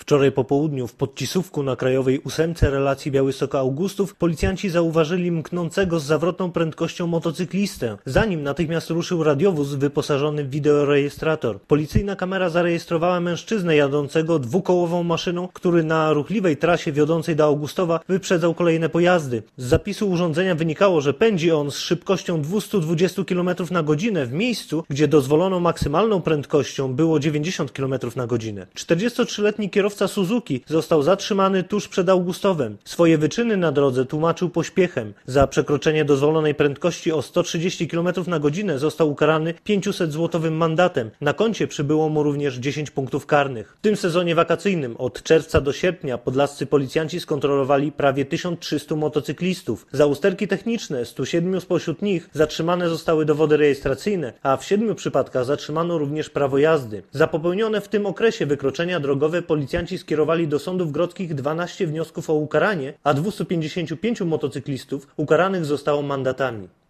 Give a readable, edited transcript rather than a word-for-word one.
Wczoraj po południu w Podcisówku na Krajowej 8 relacji Białystok-Augustów policjanci zauważyli mknącego z zawrotną prędkością motocyklistę. Za nim natychmiast ruszył radiowóz wyposażony w wideorejestrator. Policyjna kamera zarejestrowała mężczyznę jadącego dwukołową maszyną, który na ruchliwej trasie wiodącej do Augustowa wyprzedzał kolejne pojazdy. Z zapisu urządzenia wynikało, że pędzi on z szybkością 220 km na godzinę w miejscu, gdzie dozwoloną maksymalną prędkością było 90 km na godzinę. 43-letni kierowca Suzuki został zatrzymany tuż przed Augustowem. Swoje wyczyny na drodze tłumaczył pośpiechem. Za przekroczenie dozwolonej prędkości o 130 km na godzinę został ukarany 500-złotowym mandatem. Na koncie przybyło mu również 10 punktów karnych. W tym sezonie wakacyjnym od czerwca do sierpnia podlascy policjanci skontrolowali prawie 1300 motocyklistów. Za usterki techniczne 107 spośród nich zatrzymane zostały dowody rejestracyjne, a w 7 przypadkach zatrzymano również prawo jazdy. Za popełnione w tym okresie wykroczenia drogowe policjanci skierowali do sądów grodzkich 12 wniosków o ukaranie, a 255 motocyklistów ukaranych zostało mandatami.